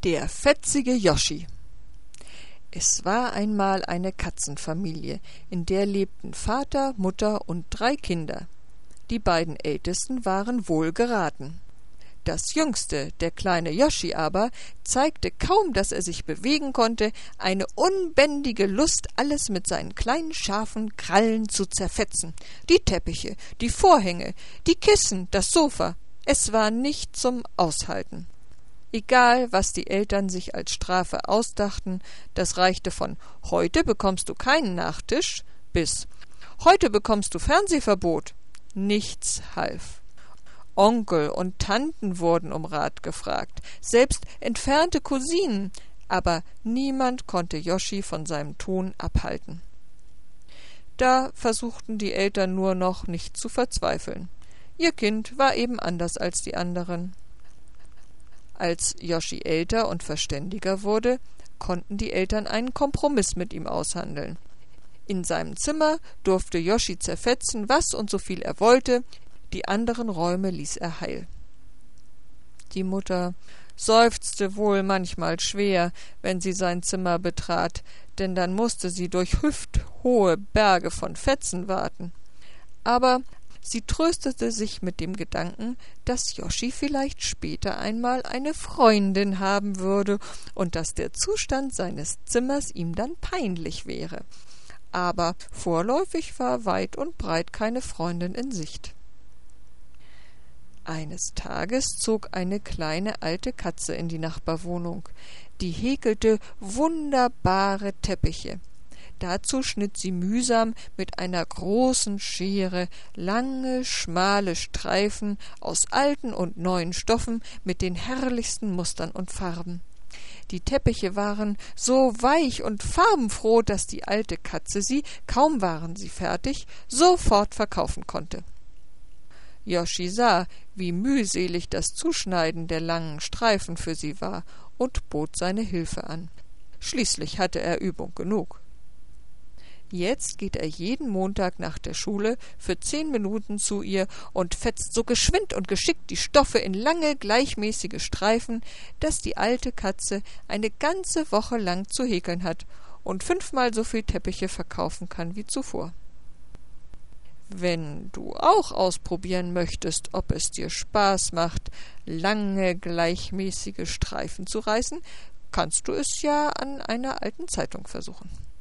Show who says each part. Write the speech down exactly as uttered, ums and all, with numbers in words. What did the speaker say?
Speaker 1: Der fetzige Joschi. Es war einmal eine Katzenfamilie, in der lebten Vater, Mutter und drei Kinder. Die beiden Ältesten waren wohlgeraten. Das Jüngste, der kleine Joschi aber, zeigte kaum, dass er sich bewegen konnte, eine unbändige Lust, alles mit seinen kleinen scharfen Krallen zu zerfetzen. Die Teppiche, die Vorhänge, die Kissen, das Sofa. Es war nicht zum Aushalten. Egal, was die Eltern sich als Strafe ausdachten, das reichte von »Heute bekommst du keinen Nachtisch« bis »Heute bekommst du Fernsehverbot«. Nichts half. Onkel und Tanten wurden um Rat gefragt, selbst entfernte Cousinen, aber niemand konnte Joschi von seinem Tun abhalten. Da versuchten die Eltern nur noch, nicht zu verzweifeln. Ihr Kind war eben anders als die anderen. Als Joschi älter und verständiger wurde, konnten die Eltern einen Kompromiss mit ihm aushandeln. In seinem Zimmer durfte Joschi zerfetzen, was und so viel er wollte, die anderen Räume ließ er heil. Die Mutter seufzte wohl manchmal schwer, wenn sie sein Zimmer betrat, denn dann mußte sie durch hüfthohe Berge von Fetzen warten. Aber sie tröstete sich mit dem Gedanken, dass Joschi vielleicht später einmal eine Freundin haben würde und dass der Zustand seines Zimmers ihm dann peinlich wäre. Aber vorläufig war weit und breit keine Freundin in Sicht. Eines Tages zog eine kleine alte Katze in die Nachbarwohnung. Die häkelte wunderbare Teppiche. Dazu schnitt sie mühsam mit einer großen Schere lange, schmale Streifen aus alten und neuen Stoffen mit den herrlichsten Mustern und Farben. Die Teppiche waren so weich und farbenfroh, dass die alte Katze sie, kaum waren sie fertig, sofort verkaufen konnte. Joschi sah, wie mühselig das Zuschneiden der langen Streifen für sie war, und bot seine Hilfe an. Schließlich hatte er Übung genug. Jetzt geht er jeden Montag nach der Schule für zehn Minuten zu ihr und fetzt so geschwind und geschickt die Stoffe in lange, gleichmäßige Streifen, dass die alte Katze eine ganze Woche lang zu häkeln hat und fünfmal so viel Teppiche verkaufen kann wie zuvor. Wenn du auch ausprobieren möchtest, ob es dir Spaß macht, lange, gleichmäßige Streifen zu reißen, kannst du es ja an einer alten Zeitung versuchen.